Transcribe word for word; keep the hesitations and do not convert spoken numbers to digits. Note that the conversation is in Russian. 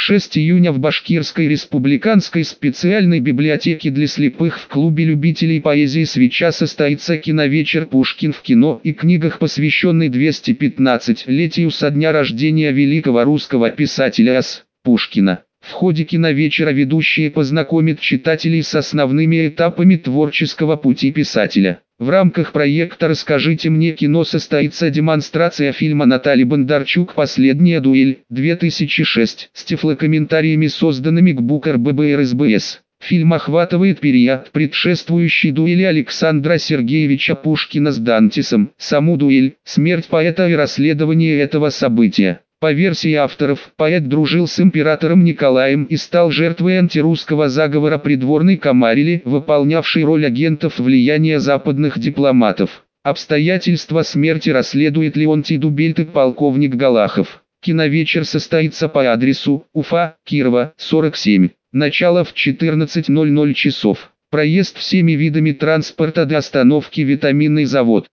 шестого июня в Башкирской республиканской специальной библиотеке для слепых в клубе любителей поэзии «Свеча» состоится киновечер «Пушкин в кино и книгах», посвященный двухсот пятнадцатилетию со дня рождения великого русского писателя А.С. Пушкина. В ходе киновечера ведущие познакомят читателей с основными этапами творческого пути писателя. В рамках проекта «Расскажите мне кино» состоится демонстрация фильма Натальи Бондарчук «Последняя дуэль-две тысячи шесть» с тифлокомментариями, созданными к БУК эр бэ бэ эр эс бэ эс. Фильм охватывает период, предшествующий дуэли Александра Сергеевича Пушкина с Дантесом, саму дуэль, смерть поэта и расследование этого события. По версии авторов, поэт дружил с императором Николаем и стал жертвой антирусского заговора придворной Камарили, выполнявшей роль агентов влияния западных дипломатов. Обстоятельства смерти расследует Леонтий Дубельт и полковник Галахов. Киновечер состоится по адресу Уфа, Кирова, сорок семь. Начало в четырнадцать ноль ноль часов. Проезд всеми видами транспорта до остановки «Витаминный завод».